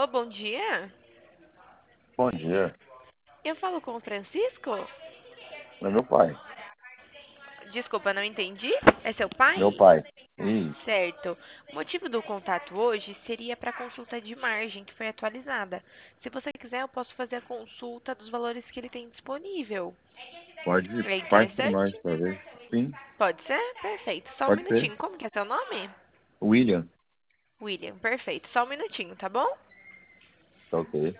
bom dia. Bom dia. Eu falo com o Francisco? É meu pai. Desculpa, não entendi. É seu Meu pai? pai. Isso. Certo. O motivo do contato hoje seria para a consulta de margem que foi atualizada. Se você quiser, eu posso fazer a consulta dos valores que ele tem disponível. Pode É faz por nós, interessante? talvez. Sim, Pode ser? Perfeito. Só um pode ser. minutinho. Como que é seu nome? William. William. Perfeito. Só um minutinho, tá bom? Tá ok.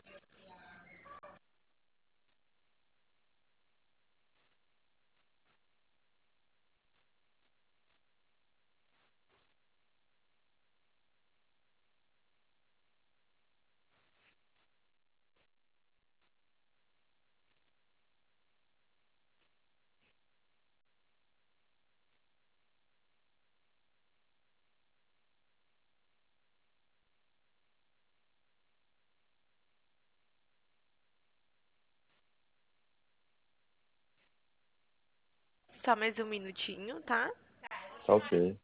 Só mais um minutinho, tá? Tá ok.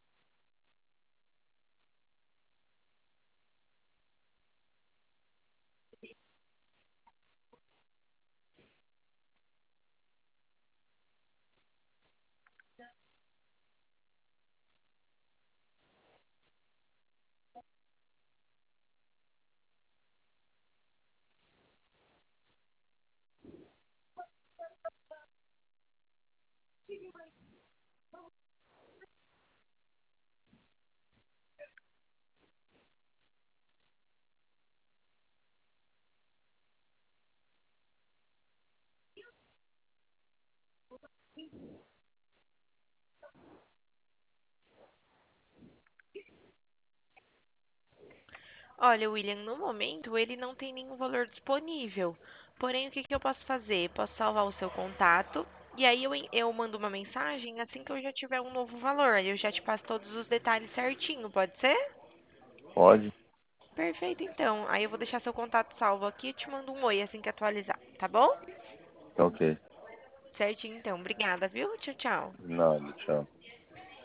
Olha, William, no momento ele não tem nenhum valor disponível. Porém, o que que eu posso fazer? Posso salvar o seu contato e aí eu mando uma mensagem assim que eu já tiver um novo valor. Aí eu já te passo todos os detalhes certinho, pode ser? Pode. Perfeito, então. Aí eu vou deixar seu contato salvo aqui e te mando um oi assim que atualizar, tá bom? Tá ok. Certinho, então. Obrigada, viu? Tchau, tchau. Nada, tchau.